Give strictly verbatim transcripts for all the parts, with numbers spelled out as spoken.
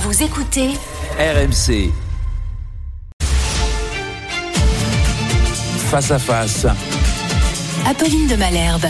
Vous écoutez R M C. Face à face. Apolline de Malherbe.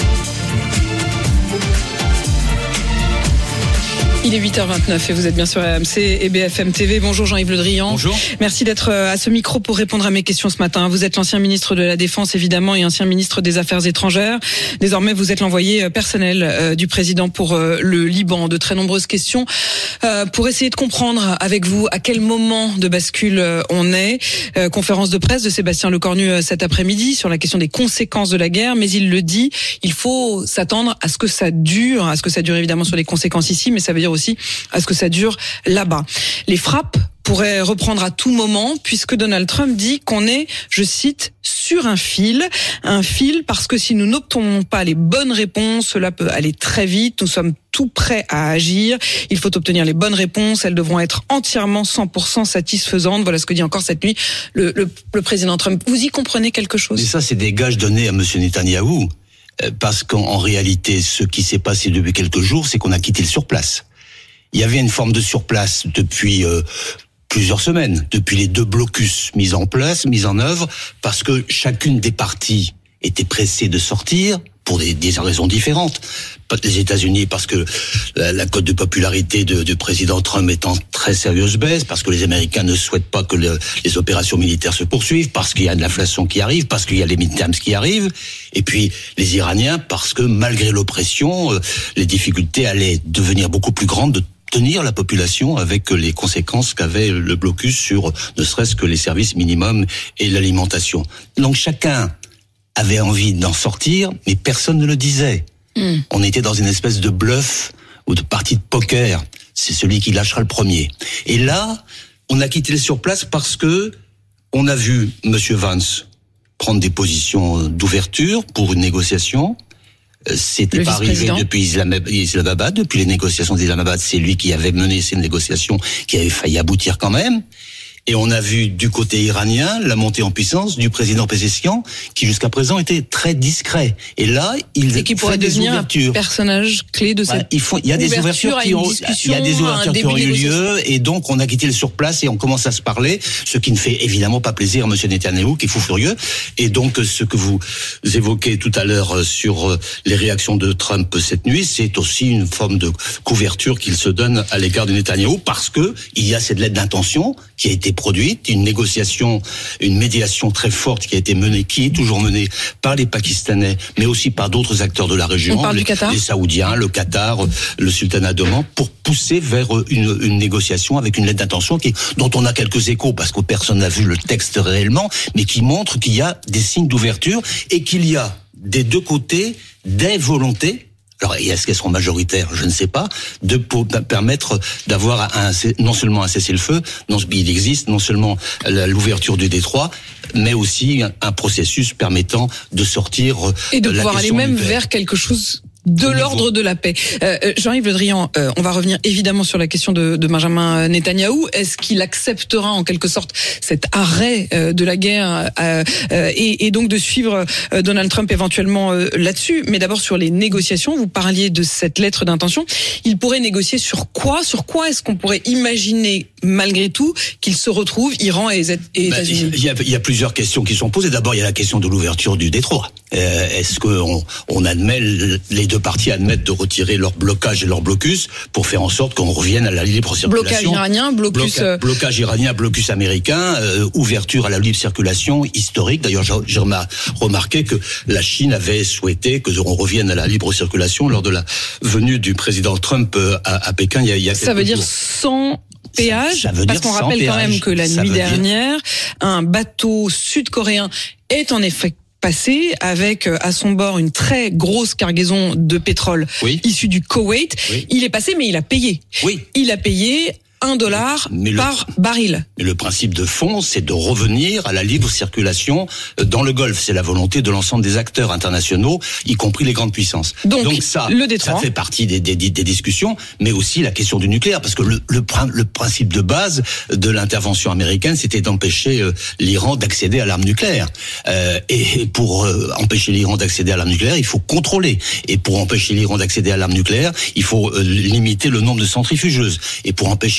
Il est huit heures vingt-neuf et vous êtes bien sur R M C et B F M T V. Bonjour Jean-Yves Le Drian. Bonjour. Merci d'être à ce micro pour répondre à mes questions ce matin. Vous êtes l'ancien ministre de la Défense évidemment et ancien ministre des Affaires étrangères. Désormais vous êtes l'envoyé personnel du président pour le Liban. De très nombreuses questions pour essayer de comprendre avec vous à quel moment de bascule on est. Conférence de presse de Sébastien Lecornu cet après-midi sur la question des conséquences de la guerre, mais il le dit, il faut s'attendre à ce que ça dure, à ce que ça dure évidemment sur les conséquences ici, mais ça veut dire aussi à ce que ça dure là-bas. Les frappes pourraient reprendre à tout moment puisque Donald Trump dit qu'on est, je cite, sur un fil. Un fil parce que si nous n'obtenons pas les bonnes réponses, cela peut aller très vite. Nous sommes tout prêts à agir. Il faut obtenir les bonnes réponses. Elles devront être entièrement cent pour cent satisfaisantes. Voilà ce que dit encore cette nuit le, le, le président Trump. Vous y comprenez quelque chose? Mais ça, c'est des gages donnés à M. Netanyahou. Parce qu'en en réalité, ce qui s'est passé depuis quelques jours, c'est qu'on a quitté le surplace. Il y avait une forme de surplace depuis euh, plusieurs semaines, depuis les deux blocus mis en place, mis en œuvre, parce que chacune des parties était pressée de sortir pour des, des raisons différentes. Les États-Unis parce que la, la cote de popularité de, de président Trump est en très sérieuse baisse, parce que les Américains ne souhaitent pas que le, les opérations militaires se poursuivent, parce qu'il y a de l'inflation qui arrive, parce qu'il y a les midterms qui arrivent, et puis les Iraniens parce que malgré l'oppression, euh, les difficultés allaient devenir beaucoup plus grandes de tenir la population avec les conséquences qu'avait le blocus sur ne serait-ce que les services minimums et l'alimentation. Donc chacun avait envie d'en sortir, mais personne ne le disait. Mmh. On était dans une espèce de bluff ou de partie de poker. C'est celui qui lâchera le premier. Et là, on a quitté le surplace parce que on a vu M. Vance prendre des positions d'ouverture pour une négociation. C'était pas arrivé depuis Islamabad, depuis les négociations d'Islamabad, c'est lui qui avait mené ces négociations, qui avait failli aboutir quand même. Et on a vu du côté iranien la montée en puissance du président Pezeshkian, qui jusqu'à présent était très discret. Et là, il et qui pourrait devenir un personnage clé de cette. Voilà, il faut, il y a des ouvertures qui ont, il y a des ouvertures qui ont eu lieu, et donc on a quitté le surplace et on commence à se parler, ce qui ne fait évidemment pas plaisir à M. Netanyahou, qui est fou furieux. Et donc ce que vous évoquez tout à l'heure sur les réactions de Trump cette nuit, c'est aussi une forme de couverture qu'il se donne à l'égard de Netanyahou, parce que il y a cette lettre d'intention qui a été produite, une négociation, une médiation très forte qui a été menée, qui est toujours menée par les Pakistanais, mais aussi par d'autres acteurs de la région, On parle les, du Qatar. les Saoudiens, le Qatar, le Sultanat d'Oman, pour pousser vers une, une négociation avec une lettre d'intention qui, dont on a quelques échos, parce que personne n'a vu le texte réellement, mais qui montre qu'il y a des signes d'ouverture et qu'il y a des deux côtés des volontés. Alors, est-ce qu'elles seront majoritaires? Je ne sais pas. De pour permettre d'avoir un, non seulement un cessez-le-feu, non, il existe non seulement l'ouverture du détroit, mais aussi un, un processus permettant de sortir et de la pouvoir aller même vers quelque chose de l'ordre de la paix. Euh, Jean-Yves Le Drian, euh, on va revenir évidemment sur la question de, de Benjamin Netanyahou. Est-ce qu'il acceptera en quelque sorte cet arrêt euh, de la guerre euh, euh, et, et donc de suivre euh, Donald Trump éventuellement euh, là-dessus? Mais d'abord sur les négociations, vous parliez de cette lettre d'intention. Il pourrait négocier sur quoi? Sur quoi est-ce qu'on pourrait imaginer malgré tout qu'ils se retrouvent, Iran et, et ben, États-Unis? Il y, a, il y a plusieurs questions qui sont posées. D'abord, il y a la question de l'ouverture du détroit. Euh, est-ce qu'on on admet, les deux parties admettent de retirer leur blocage et leur blocus pour faire en sorte qu'on revienne à la libre circulation? Blocage iranien, blocus... Bloca, blocage iranien, blocus américain, euh, ouverture à la libre circulation historique. D'ailleurs, j'ai remarqué que la Chine avait souhaité que on revienne à la libre circulation lors de la venue du président Trump à, à Pékin il y a, il y a quelques jours. Ça veut dire sans... péage, ça, ça veut parce dire qu'on rappelle péage. Quand même que la ça nuit dernière, dire... un bateau sud-coréen est en effet passé avec à son bord une très grosse cargaison de pétrole oui. issue du Koweït. Oui. Il est passé, mais il a payé. Oui. Il a payé un dollar mais par le, baril. Mais le principe de fond, c'est de revenir à la libre circulation dans le Golfe. C'est la volonté de l'ensemble des acteurs internationaux, y compris les grandes puissances. Donc, Donc ça, le détroit. ça fait partie des, des, des discussions, mais aussi la question du nucléaire, parce que le, le, le principe de base de l'intervention américaine, c'était d'empêcher euh, l'Iran d'accéder à l'arme nucléaire. Euh, et pour euh, empêcher l'Iran d'accéder à l'arme nucléaire, il faut contrôler. Et pour empêcher l'Iran d'accéder à l'arme nucléaire, il faut euh, limiter le nombre de centrifugeuses. Et pour empêcher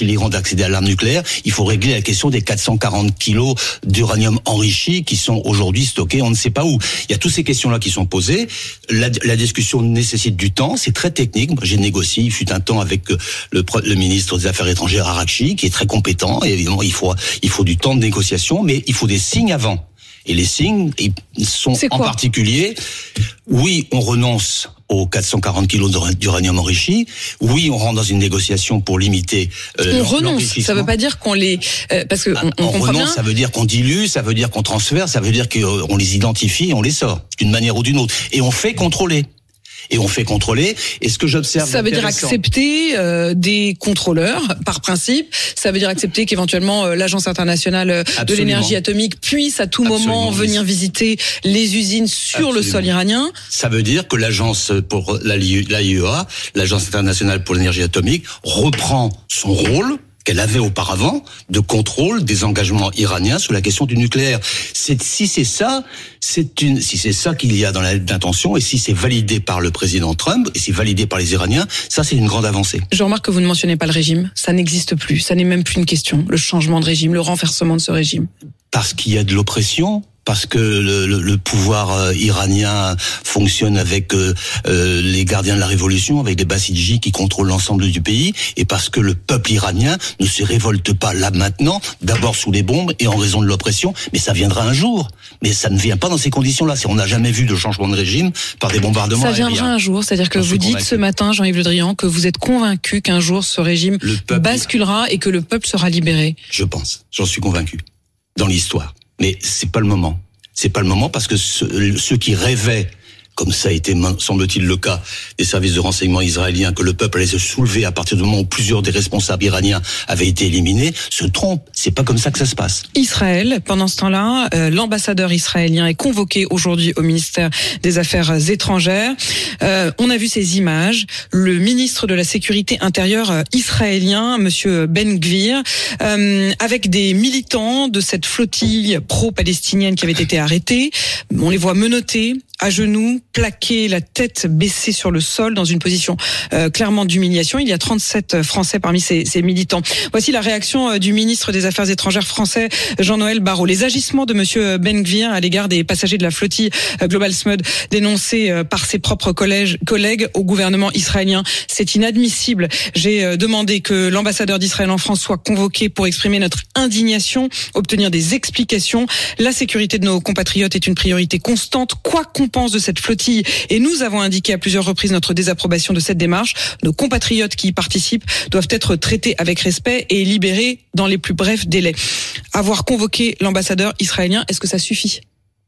l'Iran d'accéder à l'arme nucléaire, il faut régler la question des quatre cent quarante kilos d'uranium enrichi qui sont aujourd'hui stockés on ne sait pas où. Il y a toutes ces questions-là qui sont posées. La, la discussion nécessite du temps, c'est très technique. Moi, j'ai négocié, il fut un temps avec le, le ministre des Affaires étrangères Arrakchi, qui est très compétent. Et évidemment, il faut, il faut du temps de négociation, mais il faut des signes avant. Et les signes ils sont en particulier, oui, on renonce aux quatre cent quarante kilos d'uranium enrichi. Oui, on rentre dans une négociation pour limiter euh, on renonce, ça veut pas dire qu'on les... Euh, parce que on, on, on renonce, bien. Ça veut dire qu'on dilue, ça veut dire qu'on transfère, ça veut dire qu'on les identifie et on les sort, d'une manière ou d'une autre. Et on fait contrôler. Et on fait contrôler. Et ce que j'observe... Ça veut dire accepter euh, des contrôleurs, par principe. Ça veut dire accepter qu'éventuellement euh, l'Agence internationale Absolument. de l'énergie atomique puisse à tout Absolument. moment venir visiter les usines sur Absolument. le sol iranien. Ça veut dire que l'Agence pour l'A I E A, l'Agence internationale pour l'énergie atomique, reprend son rôle qu'elle avait auparavant de contrôle des engagements iraniens sur la question du nucléaire. C'est, si c'est ça, c'est une, si c'est ça qu'il y a dans la lettre d'intention, et si c'est validé par le président Trump, et si validé par les Iraniens, ça c'est une grande avancée. Je remarque que vous ne mentionnez pas le régime. Ça n'existe plus. Ça n'est même plus une question. Le changement de régime, le renversement de ce régime. Parce qu'il y a de l'oppression. Parce que le, le, le pouvoir euh, iranien fonctionne avec euh, euh, les gardiens de la révolution, avec des Bassidji qui contrôlent l'ensemble du pays, et parce que le peuple iranien ne se révolte pas là maintenant, d'abord sous les bombes et en raison de l'oppression, mais ça viendra un jour. Mais ça ne vient pas dans ces conditions-là. On n'a jamais vu de changement de régime par des bombardements aériens. Ça viendra un jour, c'est-à-dire que vous dites convaincu. ce matin, Jean-Yves Le Drian, que vous êtes convaincu qu'un jour ce régime peuple... basculera et que le peuple sera libéré. Je pense, j'en suis convaincu, dans l'histoire. Mais c'est pas le moment. C'est pas le moment parce que ceux, ceux qui rêvaient, comme ça a été, semble-t-il, le cas des services de renseignement israéliens, que le peuple allait se soulever à partir du moment où plusieurs des responsables iraniens avaient été éliminés, se trompent. C'est pas comme ça que ça se passe. Israël, pendant ce temps-là, euh, l'ambassadeur israélien est convoqué aujourd'hui au ministère des Affaires étrangères. Euh, on a vu ces images. Le ministre de la Sécurité intérieure israélien, monsieur Ben Gvir, euh, avec des militants de cette flottille pro-palestinienne qui avait été arrêtés. On les voit menottés, à genoux, plaqués, la tête baissée sur le sol, dans une position euh, clairement d'humiliation. Il y a trente-sept Français parmi ces, ces militants. Voici la réaction euh, du ministre des Affaires étrangères français, Jean-Noël Barrot. Les agissements de monsieur Ben Gvir à l'égard des passagers de la flottille euh, Global Smud, dénoncés euh, par ses propres collèges, collègues au gouvernement israélien, c'est inadmissible. J'ai euh, demandé que l'ambassadeur d'Israël en France soit convoqué pour exprimer notre indignation, obtenir des explications. La sécurité de nos compatriotes est une priorité constante, quoi qu'on pense de cette flottille, et nous avons indiqué à plusieurs reprises notre désapprobation de cette démarche. Nos compatriotes qui y participent doivent être traités avec respect et libérés dans les plus brefs délais. Avoir convoqué l'ambassadeur israélien, est-ce que ça suffit ?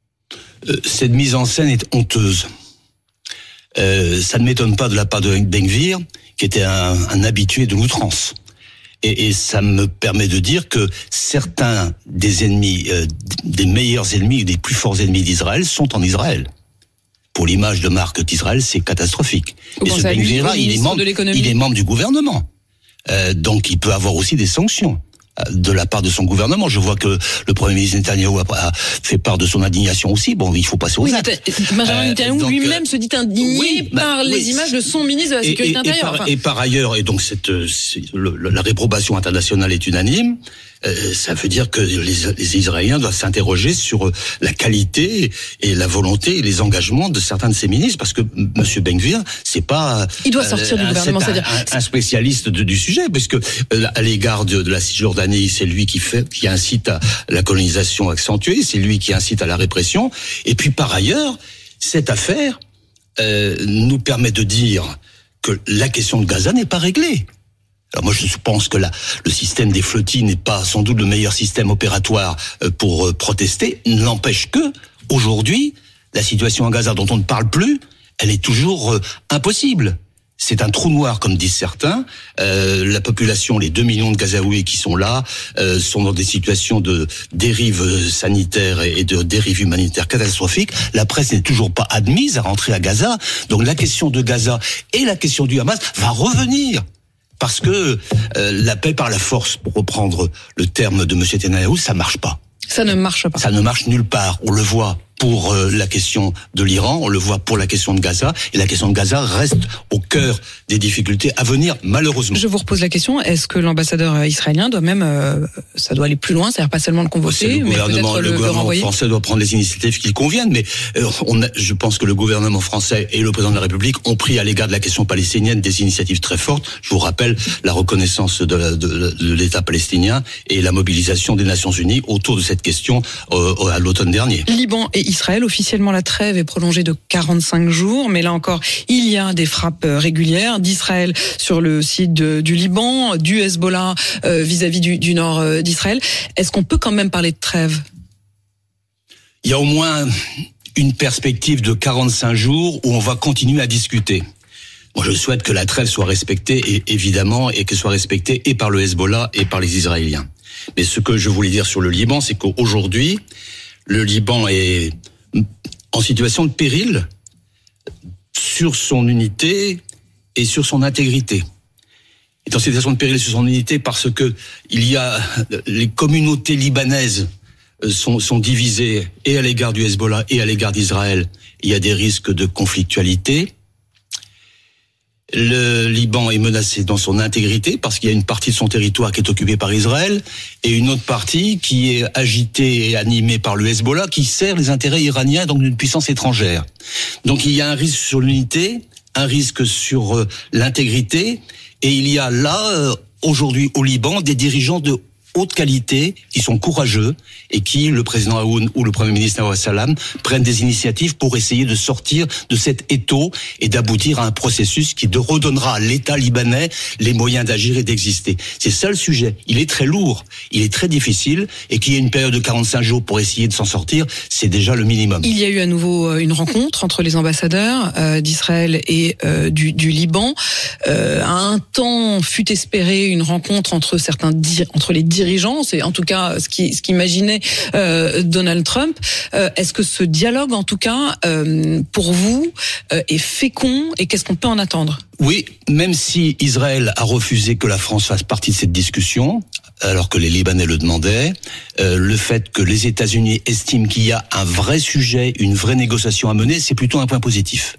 euh, Cette mise en scène est honteuse. Euh, ça ne m'étonne pas de la part de Ben Gvir, qui était un, un habitué de l'outrance. Et, et ça me permet de dire que certains des ennemis, euh, des meilleurs ennemis, des plus forts ennemis d'Israël sont en Israël. Pour l'image de marque d'Israël, c'est catastrophique. Vous et ce Ben Gvir, il est membre, il est membre du gouvernement. Euh, donc il peut avoir aussi des sanctions de la part de son gouvernement. Je vois que le Premier ministre Netanyahou a fait part de son indignation aussi. Bon, il faut passer aux oui, actes. Benjamin Netanyahou euh, lui-même se dit indigné oui, bah, par les oui, images de son ministre de la Sécurité et, et, intérieure. Et par, enfin. et par ailleurs, et donc cette, le, la réprobation internationale est unanime, euh, ça veut dire que les, les Israéliens doivent s'interroger sur la qualité et la volonté et les engagements de certains de ces ministres, parce que M. Ben Gvir, c'est pas... Il doit sortir euh, du gouvernement, c'est un, un, un spécialiste de, du sujet, puisque euh, à l'égard de, de la Cisjordanie, c'est lui qui fait, qui incite à la colonisation accentuée, c'est lui qui incite à la répression, et puis par ailleurs, cette affaire euh, nous permet de dire que la question de Gaza n'est pas réglée. Alors moi je pense que la, le système des flottilles n'est pas sans doute le meilleur système opératoire pour euh, protester, n'empêche que aujourd'hui la situation à Gaza dont on ne parle plus, elle est toujours euh, impossible. C'est un trou noir comme disent certains. Euh, la population, les deux millions de Gazaouis qui sont là, euh, sont dans des situations de dérive sanitaire et de dérive humanitaire catastrophique. La presse n'est toujours pas admise à rentrer à Gaza. Donc la question de Gaza et la question du Hamas va revenir. Parce que euh, la paix par la force, pour reprendre le terme de M. Netanyahou, ça marche pas. Ça ne marche pas. Ça ne marche nulle part. On le voit. pour euh, la question de l'Iran, on le voit pour la question de Gaza, et la question de Gaza reste au cœur des difficultés à venir, malheureusement. Je vous repose la question, est-ce que l'ambassadeur israélien doit même, euh, ça doit aller plus loin, c'est-à-dire pas seulement le convoquer, le mais gouvernement, peut-être le, le gouvernement le français doit prendre les initiatives qui conviennent, mais euh, on a, je pense que le gouvernement français et le président de la République ont pris à l'égard de la question palestinienne des initiatives très fortes. Je vous rappelle la reconnaissance de, la, de, de l'État palestinien et la mobilisation des Nations Unies autour de cette question euh, à l'automne dernier. Liban et Israël, officiellement la trêve est prolongée de quarante-cinq jours, mais là encore, il y a des frappes régulières d'Israël sur le site de, du Liban, du Hezbollah euh, vis-à-vis du, du nord euh, d'Israël. Est-ce qu'on peut quand même parler de trêve ? Il y a au moins une perspective de quarante-cinq jours où on va continuer à discuter. Moi, je souhaite que la trêve soit respectée, et, évidemment, et qu'elle soit respectée et par le Hezbollah et par les Israéliens. Mais ce que je voulais dire sur le Liban, c'est qu'aujourd'hui, le Liban est en situation de péril sur son unité et sur son intégrité. Il est en situation de péril sur son unité parce que il y a les communautés libanaises sont, sont divisées et à l'égard du Hezbollah et à l'égard d'Israël. Il y a des risques de conflictualité. Le Liban est menacé dans son intégrité parce qu'il y a une partie de son territoire qui est occupée par Israël et une autre partie qui est agitée et animée par le Hezbollah qui sert les intérêts iraniens, donc d'une puissance étrangère. Donc il y a un risque sur l'unité, un risque sur euh, l'intégrité, et il y a là, euh, aujourd'hui au Liban, des dirigeants de haute qualité, qui sont courageux et qui, le président Aoun ou le premier ministre Nawaf Salam, prennent des initiatives pour essayer de sortir de cet étau et d'aboutir à un processus qui redonnera à l'État libanais les moyens d'agir et d'exister. C'est ça le sujet. Il est très lourd, il est très difficile, et qu'il y ait une période de quarante-cinq jours pour essayer de s'en sortir, c'est déjà le minimum. Il y a eu à nouveau une rencontre entre les ambassadeurs euh, d'Israël et euh, du, du Liban. Euh, à un temps fut espéré une rencontre entre certains di- entre les dirigeants, c'est en tout cas ce qui ce qu'imaginait euh, Donald Trump. Euh, est-ce que ce dialogue, en tout cas, euh, pour vous, euh, est fécond, et qu'est-ce qu'on peut en attendre ? Oui, même si Israël a refusé que la France fasse partie de cette discussion, alors que les Libanais le demandaient, euh, le fait que les États-Unis estiment qu'il y a un vrai sujet, une vraie négociation à mener, c'est plutôt un point positif.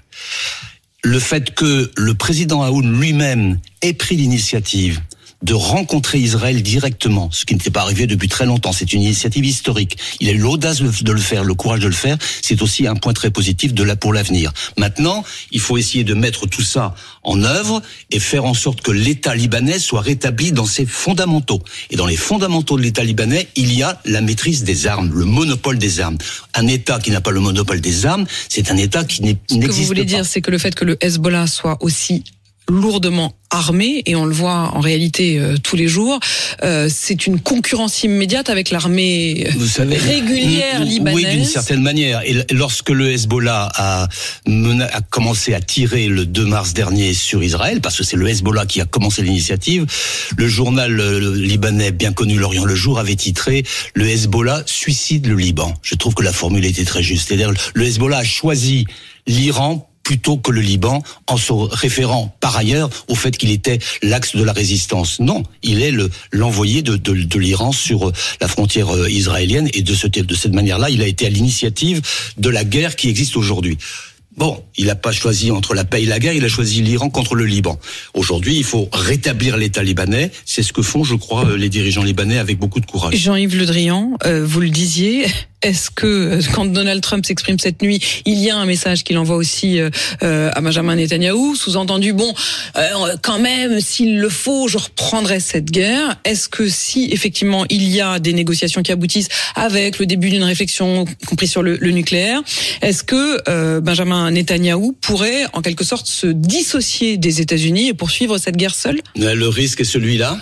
Le fait que le président Aoun lui-même ait pris l'initiative de rencontrer Israël directement, ce qui n'était pas arrivé depuis très longtemps. C'est une initiative historique. Il a eu l'audace de le faire, le courage de le faire. C'est aussi un point très positif de là pour l'avenir. Maintenant, il faut essayer de mettre tout ça en œuvre et faire en sorte que l'État libanais soit rétabli dans ses fondamentaux. Et dans les fondamentaux de l'État libanais, il y a la maîtrise des armes, le monopole des armes. Un État qui n'a pas le monopole des armes, c'est un État qui n'est, n'existe pas. Ce que vous voulez dire, c'est que le fait que le Hezbollah soit aussi lourdement armée, et on le voit en réalité euh, tous les jours, euh, c'est une concurrence immédiate avec l'armée Vous savez, régulière libanaise. Oui, d'une certaine manière. Et lorsque le Hezbollah a, mena, a commencé à tirer le deux mars dernier sur Israël, parce que c'est le Hezbollah qui a commencé l'initiative, le journal le libanais bien connu, L'Orient le Jour, avait titré « Le Hezbollah suicide le Liban ». Je trouve que la formule était très juste. C'est-à-dire le Hezbollah a choisi l'Iran plutôt que le Liban, en se référant par ailleurs au fait qu'il était l'axe de la résistance. Non, il est le, l'envoyé de, de, de l'Iran sur la frontière israélienne, et de, ce, de cette manière-là, il a été à l'initiative de la guerre qui existe aujourd'hui. Bon, il n'a pas choisi entre la paix et la guerre, il a choisi l'Iran contre le Liban. Aujourd'hui, il faut rétablir l'État libanais. C'est ce que font, je crois, les dirigeants libanais avec beaucoup de courage. Jean-Yves Le Drian, euh, vous le disiez, est-ce que quand Donald Trump s'exprime cette nuit, il y a un message qu'il envoie aussi euh, à Benjamin Netanyahou, sous-entendu, bon, euh, quand même, s'il le faut, je reprendrai cette guerre. Est-ce que si, effectivement, il y a des négociations qui aboutissent avec le début d'une réflexion, compris sur le, le nucléaire, est-ce que euh, Benjamin Netanyahou pourrait, en quelque sorte, se dissocier des États-Unis et poursuivre cette guerre seul ? Le risque est celui-là.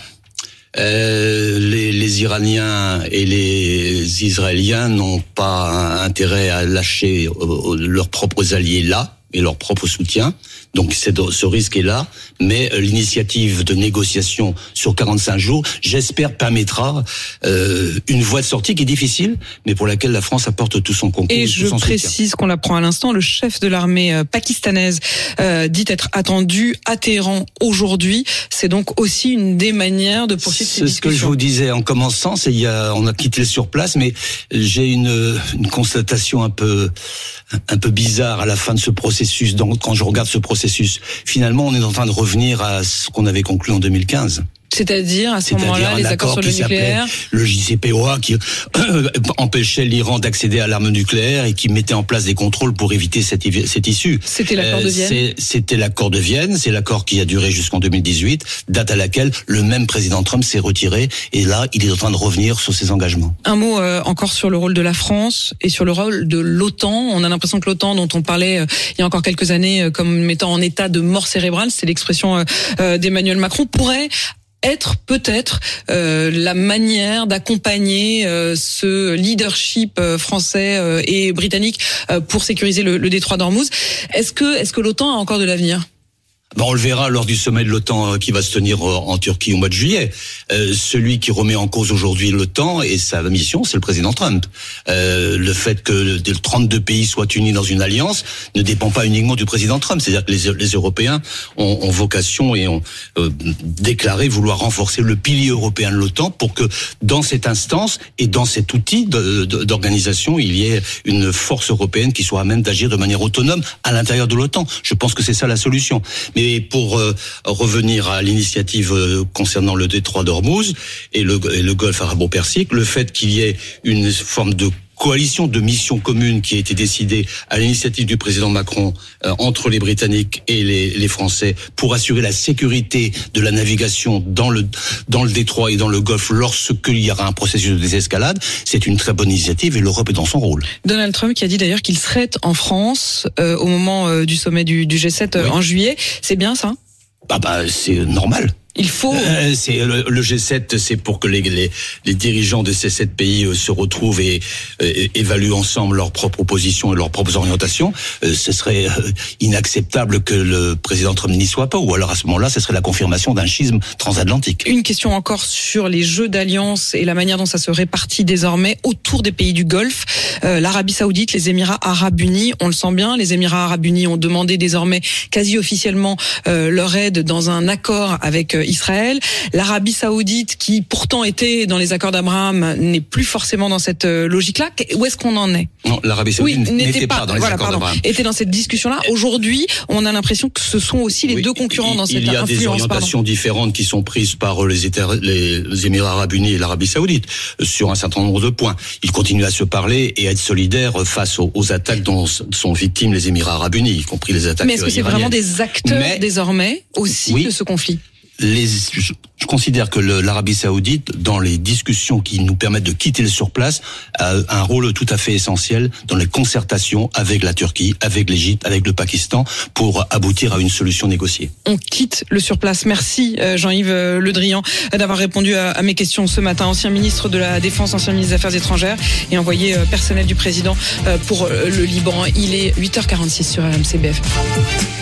Euh, les, les Iraniens et les Israéliens n'ont pas intérêt à lâcher euh, leurs propres alliés là. et leur propre soutien. Donc c'est, ce risque est là, mais l'initiative de négociation sur quarante-cinq jours, j'espère, permettra euh, une voie de sortie qui est difficile, mais pour laquelle la France apporte tout son concours. Et, et je tout son précise qu'on l'apprend à l'instant, le chef de l'armée euh, pakistanaise euh, dit être attendu à Téhéran aujourd'hui. C'est donc aussi une des manières de poursuivre ces discussions. C'est ce que je vous disais en commençant, c'est il y a, on a quitté sur place, mais j'ai une, une constatation un peu un peu bizarre à la fin de ce processus. Donc, quand je regarde ce processus, finalement, on est en train de revenir à ce qu'on avait conclu en deux mille quinze. C'est-à-dire, à ce moment-là, les accords sur le nucléaire, le J C P O A qui euh, empêchait l'Iran d'accéder à l'arme nucléaire et qui mettait en place des contrôles pour éviter cette, cette issue. C'était l'accord de Vienne. C'est, c'était l'accord de Vienne, c'est l'accord qui a duré jusqu'en deux mille dix-huit, date à laquelle le même président Trump s'est retiré, et là, il est en train de revenir sur ses engagements. Un mot euh, encore sur le rôle de la France et sur le rôle de l'OTAN. On a l'impression que l'OTAN, dont on parlait euh, il y a encore quelques années euh, comme mettant en état de mort cérébrale, c'est l'expression euh, euh, d'Emmanuel Macron, pourrait être peut-être euh, la manière d'accompagner euh, ce leadership euh, français euh, et britannique euh, pour sécuriser le, le détroit d'Ormuz. Est-ce que est-ce que l'OTAN a encore de l'avenir ? Ben, on le verra lors du sommet de l'OTAN qui va se tenir en Turquie au mois de juillet. Euh, celui qui remet en cause aujourd'hui l'OTAN et sa mission, c'est le président Trump. Euh, le fait que trente-deux pays soient unis dans une alliance ne dépend pas uniquement du président Trump. C'est-à-dire que les, les Européens ont, ont vocation et ont euh, déclaré vouloir renforcer le pilier européen de l'OTAN pour que dans cette instance et dans cet outil de, de, d'organisation, il y ait une force européenne qui soit à même d'agir de manière autonome à l'intérieur de l'OTAN. Je pense que c'est ça la solution. Mais pour euh, revenir à l'initiative euh, concernant le détroit d'Ormuz et le, et le Golfe arabo-persique, le fait qu'il y ait une forme de coalition de missions communes qui a été décidée à l'initiative du président Macron euh, entre les Britanniques et les, les Français pour assurer la sécurité de la navigation dans le dans le détroit et dans le Golfe lorsqu'il y aura un processus de désescalade, c'est une très bonne initiative et l'Europe est dans son rôle. Donald Trump qui a dit d'ailleurs qu'il serait en France euh, au moment euh, du sommet du, du G sept euh, oui. en juillet, c'est bien ça ? Bah bah c'est normal. Il faut. Euh, c'est le, le G sept, c'est pour que les, les, les dirigeants de ces sept pays euh, se retrouvent et, et évaluent ensemble leurs propres positions et leurs propres orientations. Euh, ce serait euh, inacceptable que le président Trump n'y soit pas, ou alors à ce moment-là, ce serait la confirmation d'un schisme transatlantique. Une question encore sur les jeux d'alliance et la manière dont ça se répartit désormais autour des pays du Golfe. Euh, L'Arabie Saoudite, les Émirats Arabes Unis, on le sent bien. Les Émirats Arabes Unis ont demandé désormais quasi officiellement euh, leur aide dans un accord avec euh, Israël. L'Arabie Saoudite, qui pourtant était dans les accords d'Abraham, n'est plus forcément dans cette logique-là. Où est-ce qu'on en est ? Non, l'Arabie Saoudite oui, n'était, n'était pas, pas dans les voilà, accords pardon, d'Abraham. Était dans cette discussion-là. Aujourd'hui, on a l'impression que ce sont aussi les oui, deux concurrents il, dans cette influence. Il y a des orientations pardon. différentes qui sont prises par les, États, les, les Émirats Arabes Unis et l'Arabie Saoudite sur un certain nombre de points. Ils continuent à se parler et à être solidaires face aux, aux attaques dont sont victimes les Émirats Arabes Unis, y compris les attaques. Mais est-ce que c'est iraniennes. vraiment des acteurs Mais, désormais aussi oui, de ce conflit ? Les, je, je considère que le, l'Arabie Saoudite, dans les discussions qui nous permettent de quitter le surplace, a un rôle tout à fait essentiel dans les concertations avec la Turquie, avec l'Égypte, avec le Pakistan, pour aboutir à une solution négociée. On quitte le surplace. Merci Jean-Yves Le Drian d'avoir répondu à, à mes questions ce matin. Ancien ministre de la Défense, ancien ministre des Affaires étrangères et envoyé personnel du président pour le Liban. Il est huit heures quarante-six sur R M C B F M.